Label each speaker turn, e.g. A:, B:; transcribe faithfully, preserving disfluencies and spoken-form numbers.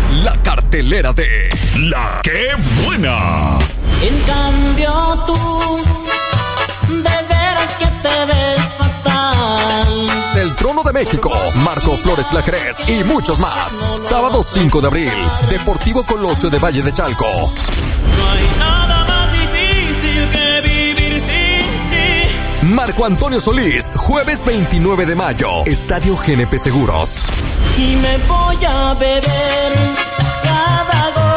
A: La cartelera de La Qué Buena.
B: En cambio tú, de veras que te ves fatal.
A: El Trono de México, Marco Flores Lajerez y muchos más. Sábado cinco de abril, Deportivo Colosio de Valle de Chalco.
B: No hay nada más difícil que vivir sin ti.
A: Marco Antonio Solís, jueves veintinueve de mayo, Estadio G N P Seguros.
B: Y me voy a beber cada gota